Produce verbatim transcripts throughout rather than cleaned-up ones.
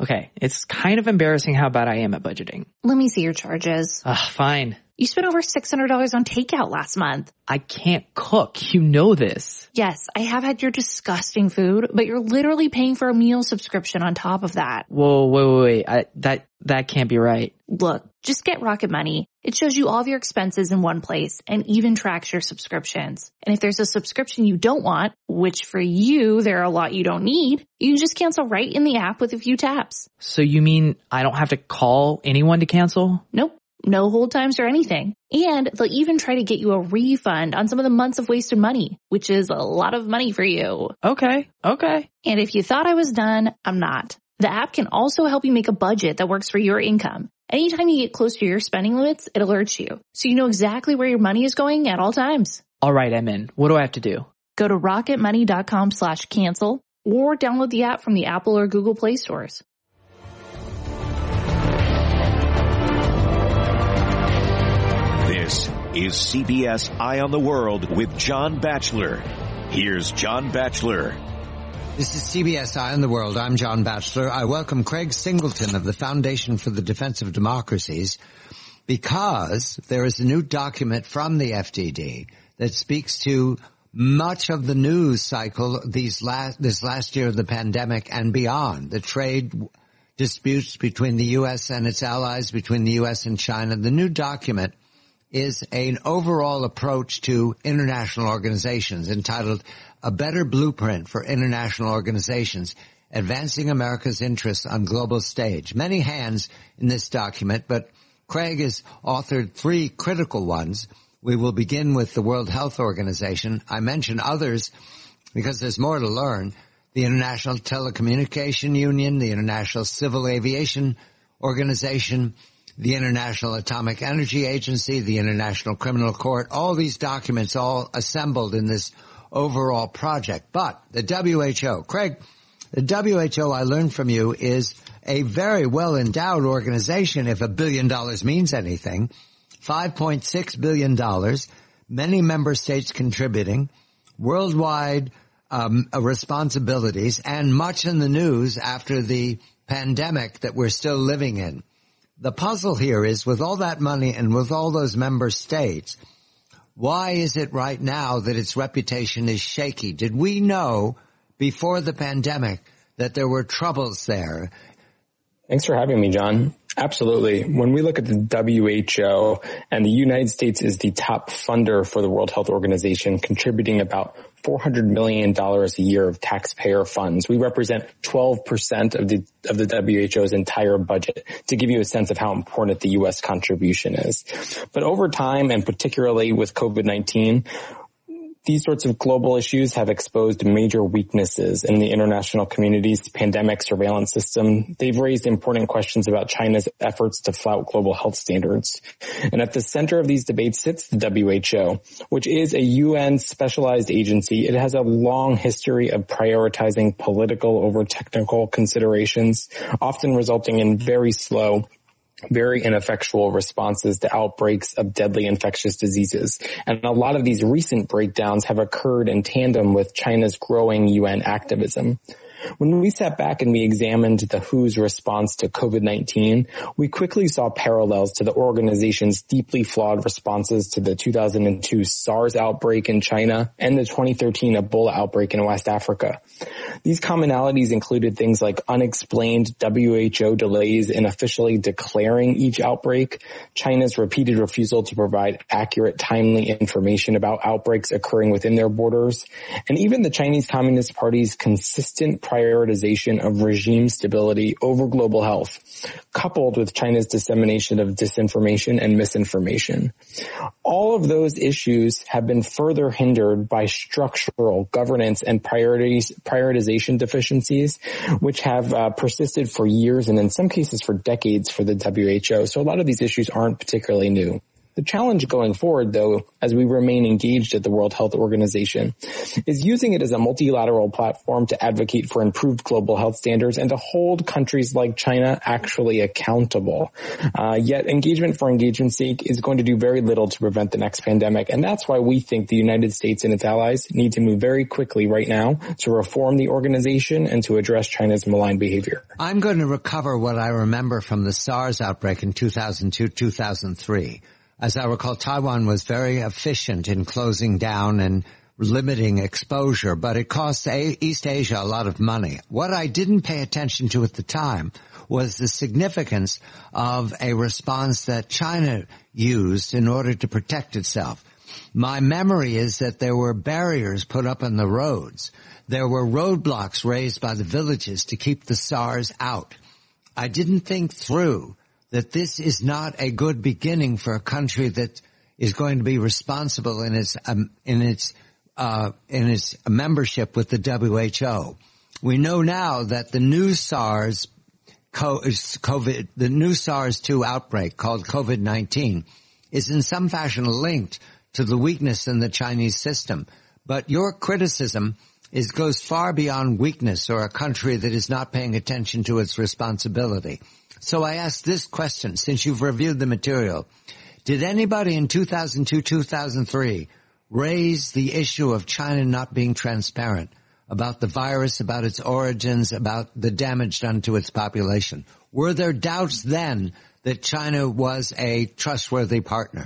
Okay, it's kind of embarrassing how bad I am at budgeting. Let me see your charges. Ugh, fine. You spent over six hundred dollars on takeout last month. I can't cook. You know this. Yes, I have had your disgusting food, but you're literally paying for a meal subscription on top of that. Whoa, wait, wait, wait. I, that, that can't be right. Look, just get Rocket Money. It shows you all of your expenses in one place and even tracks your subscriptions. And if there's a subscription you don't want, which for you, there are a lot you don't need, you can just cancel right in the app with a few taps. So you mean I don't have to call anyone to cancel? Nope. No hold times or anything. And they'll even try to get you a refund on some of the months of wasted money, which is a lot of money for you. Okay, okay. And if you thought I was done, I'm not. The app can also help you make a budget that works for your income. Anytime you get close to your spending limits, it alerts you, so you know exactly where your money is going at all times. All right, I'm in. What do I have to do? Go to rocketmoney.com slash cancel or download the app from the Apple or Google Play stores. This is C B S Eye on the World with John Batchelor. Here's John Batchelor. This is C B S Eye on the World. I'm John Batchelor. I welcome Craig Singleton of the Foundation for the Defense of Democracies because there is a new document from the F D D that speaks to much of the news cycle these last, this last year of the pandemic and beyond. The trade disputes between the U S and its allies, between the U S and China. The new document is an overall approach to international organizations entitled A Better Blueprint for International Organizations, Advancing America's Interests on Global Stage. Many hands in this document, but Craig has authored three critical ones. We will begin with the World Health Organization. I mention others because there's more to learn. The International Telecommunication Union, the International Civil Aviation Organization, the International Atomic Energy Agency, the International Criminal Court, all these documents all assembled in this overall project. But the W H O, Craig, the W H O, I learned from you, is a very well-endowed organization if a billion dollars means anything. five point six billion dollars, many member states contributing, worldwide um, responsibilities, and much in the news after the pandemic that we're still living in. The puzzle here is, with all that money and with all those member states, why is it right now that its reputation is shaky? Did we know before the pandemic that there were troubles there? Thanks for having me, John. Absolutely. When we look at the W H O, and the United States is the top funder for the World Health Organization, contributing about four hundred million dollars a year of taxpayer funds. We represent twelve percent of the of the W H O's entire budget, to give you a sense of how important the U S contribution is. But over time, and particularly with COVID nineteen, these sorts of global issues have exposed major weaknesses in the international community's pandemic surveillance system. They've raised important questions about China's efforts to flout global health standards. And at the center of these debates sits the W H O, which is a U N specialized agency. It has a long history of prioritizing political over technical considerations, often resulting in very slow, very ineffectual responses to outbreaks of deadly infectious diseases. And a lot of these recent breakdowns have occurred in tandem with China's growing U N activism. When we sat back and we examined the W H O's response to COVID nineteen, we quickly saw parallels to the organization's deeply flawed responses to the two thousand two SARS outbreak in China and the twenty thirteen Ebola outbreak in West Africa. These commonalities included things like unexplained W H O delays in officially declaring each outbreak, China's repeated refusal to provide accurate, timely information about outbreaks occurring within their borders, and even the Chinese Communist Party's consistent prioritization of regime stability over global health, coupled with China's dissemination of disinformation and misinformation. All of those issues have been further hindered by structural governance and priorities, prioritization deficiencies, which have uh, persisted for years and in some cases for decades for the W H O. So a lot of these issues aren't particularly new. The challenge going forward, though, as we remain engaged at the World Health Organization, is using it as a multilateral platform to advocate for improved global health standards and to hold countries like China actually accountable. Uh, yet engagement for engagement's sake is going to do very little to prevent the next pandemic, and that's why we think the United States and its allies need to move very quickly right now to reform the organization and to address China's malign behavior. I'm going to recover what I remember from the SARS outbreak in two thousand two, two thousand three. As I recall, Taiwan was very efficient in closing down and limiting exposure, but it cost East Asia a lot of money. What I didn't pay attention to at the time was the significance of a response that China used in order to protect itself. My memory is that there were barriers put up on the roads. There were roadblocks raised by the villages to keep the SARS out. I didn't think through that this is not a good beginning for a country that is going to be responsible in its um, in its uh in its membership with the W H O. We know now that the new SARS COVID the new SARS two outbreak called COVID nineteen is in some fashion linked to the weakness in the Chinese system. But your criticism is goes far beyond weakness or a country that is not paying attention to its responsibility. So I ask this question, since you've reviewed the material, did anybody in two thousand two, two thousand three raise the issue of China not being transparent about the virus, about its origins, about the damage done to its population? Were there doubts then that China was a trustworthy partner?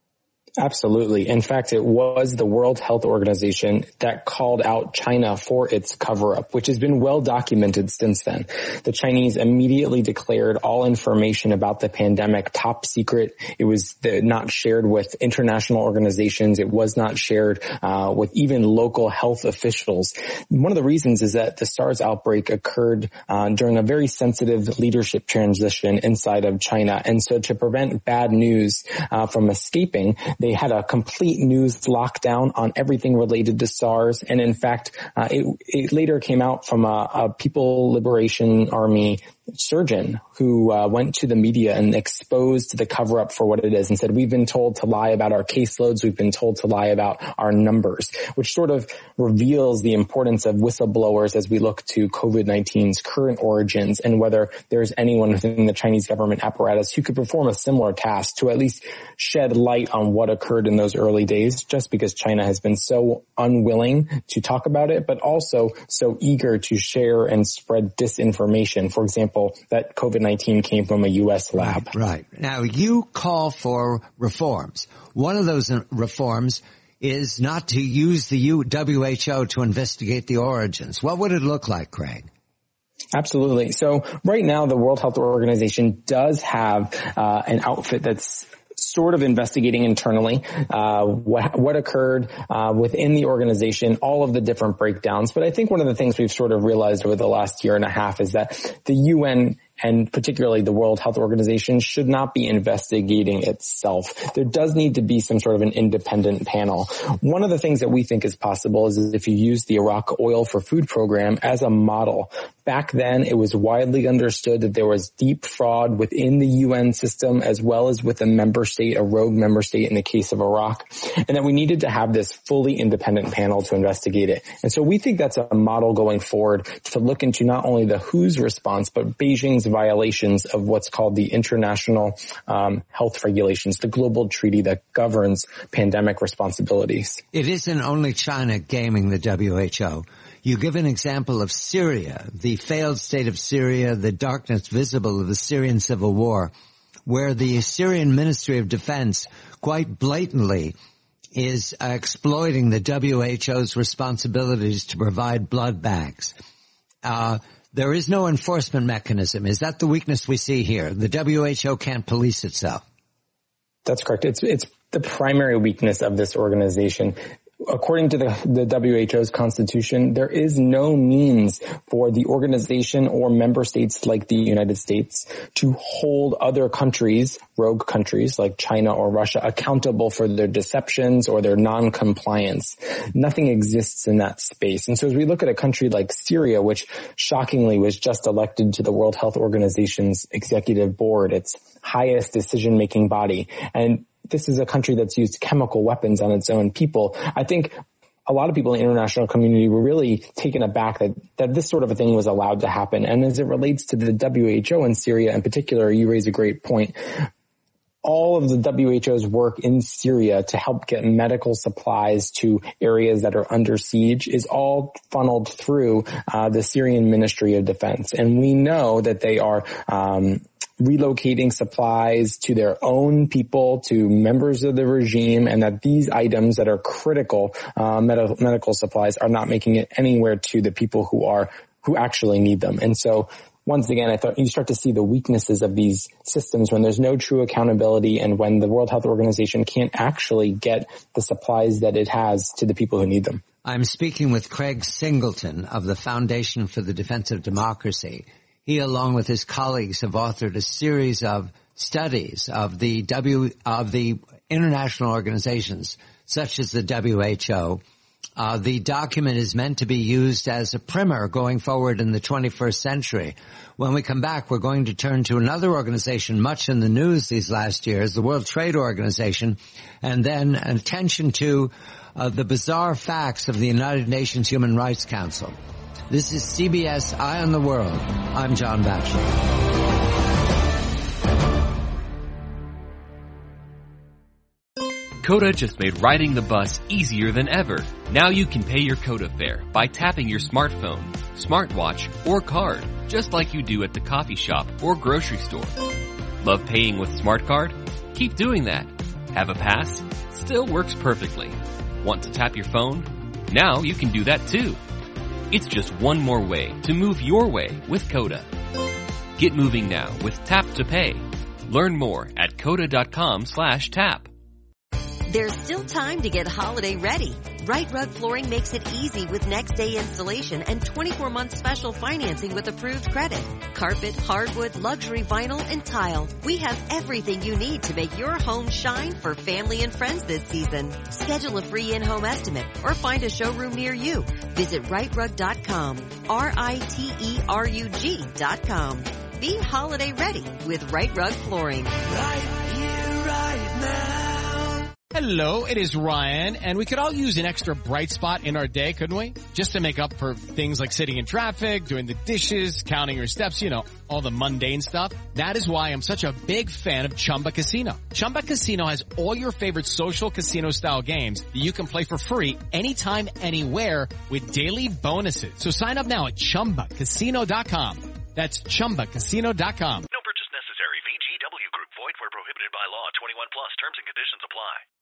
Absolutely. In fact, it was the World Health Organization that called out China for its cover-up, which has been well documented since then. The Chinese immediately declared all information about the pandemic top secret. It was not shared with international organizations. It was not shared uh, with even local health officials. One of the reasons is that the SARS outbreak occurred uh, during a very sensitive leadership transition inside of China. And so to prevent bad news uh, from escaping, they had a complete news lockdown on everything related to SARS. And in fact, uh, it, it later came out from a, a People Liberation Army surgeon who uh, went to the media and exposed the cover-up for what it is and said, we've been told to lie about our caseloads, we've been told to lie about our numbers, which sort of reveals the importance of whistleblowers as we look to COVID nineteen's current origins and whether there's anyone within the Chinese government apparatus who could perform a similar task to at least shed light on what occurred in those early days, just because China has been so unwilling to talk about it, but also so eager to share and spread disinformation. For example, that COVID nineteen came from a U S lab. Right, right. Now, you call for reforms. One of those reforms is not to use the W H O to investigate the origins. What would it look like, Craig? Absolutely. So right now, the World Health Organization does have uh, an outfit that's sort of investigating internally uh what what occurred uh within the organization, all of the different breakdowns. But I think one of the things we've sort of realized over the last year and a half is that the U N and particularly the World Health Organization should not be investigating itself. There does need to be some sort of an independent panel. One of the things that we think is possible is if you use the Iraq Oil for Food program as a model. Back then, it was widely understood that there was deep fraud within the U N system as well as with a member state, a rogue member state in the case of Iraq, and that we needed to have this fully independent panel to investigate it. And so we think that's a model going forward to look into not only the W H O's response, but Beijing's violations of what's called the international um, health regulations, the global treaty that governs pandemic responsibilities. It isn't only China gaming the W H O. You give an example of Syria, the failed state of Syria, the darkness visible of the Syrian civil war, where the Syrian Ministry of Defense quite blatantly is uh, exploiting the W H O's responsibilities to provide blood bags. Uh, There is no enforcement mechanism. Is that the weakness we see here? The W H O can't police itself. That's correct. It's it's the primary weakness of this organization. According to the, the W H O's constitution, there is no means for the organization or member states like the United States to hold other countries, rogue countries like China or Russia, accountable for their deceptions or their non-compliance. Nothing exists in that space. And so as we look at a country like Syria, which shockingly was just elected to the World Health Organization's executive board, its highest decision-making body, and this is a country that's used chemical weapons on its own people. I think a lot of people in the international community were really taken aback that, that this sort of a thing was allowed to happen. And as it relates to the W H O in Syria in particular, you raise a great point. All of the W H O's work in Syria to help get medical supplies to areas that are under siege is all funneled through uh, the Syrian Ministry of Defense. And we know that they are um relocating supplies to their own people, to members of the regime, and that these items that are critical uh, med- medical supplies are not making it anywhere to the people who are who actually need them. And so once again, I thought you start to see the weaknesses of these systems when there's no true accountability and when the World Health Organization can't actually get the supplies that it has to the people who need them. I'm speaking with Craig Singleton of the Foundation for the Defense of Democracy. He, along with his colleagues, have authored a series of studies of the W of the international organizations, such as the W H O. Uh, the document is meant to be used as a primer going forward in the twenty-first century. When we come back, we're going to turn to another organization much in the news these last years, the World Trade Organization, and then attention to uh, the bizarre facts of the United Nations Human Rights Council. This is C B S Eye on the World. I'm John Batchelor. Coda just made riding the bus easier than ever. Now you can pay your Coda fare by tapping your smartphone, smartwatch, or card, just like you do at the coffee shop or grocery store. Love paying with Smart Card? Keep doing that. Have a pass? Still works perfectly. Want to tap your phone? Now you can do that too. It's just one more way to move your way with Coda. Get moving now with Tap to Pay. Learn more at coda.com slash tap. There's still time to get holiday ready. Right Rug Flooring makes it easy with next day installation and twenty-four month special financing with approved credit. Carpet, hardwood, luxury vinyl, and tile. We have everything you need to make your home shine for family and friends this season. Schedule a free in-home estimate or find a showroom near you. Visit right rug dot com. R I T E R U G dot com. Be holiday ready with Right Rug Flooring. Right here, right now. Hello, it is Ryan, and we could all use an extra bright spot in our day, couldn't we? Just to make up for things like sitting in traffic, doing the dishes, counting your steps, you know, all the mundane stuff. That is why I'm such a big fan of Chumba Casino. Chumba Casino has all your favorite social casino-style games that you can play for free anytime, anywhere with daily bonuses. So sign up now at chumba casino dot com. That's chumba casino dot com.